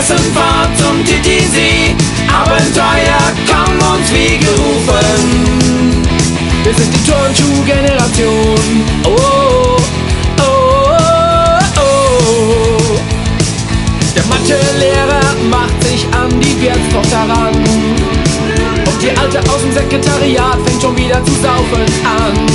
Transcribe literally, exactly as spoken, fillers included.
Klassenfahrt zum T T C. Abenteuer kommen uns wie gerufen. Wir sind die Turnschuh-Generation. Oh, oh, oh, oh. Der Mathelehrer macht sich an die Wirtstochter ran. Und die Alte aus dem Sekretariat fängt schon wieder zu saufen an.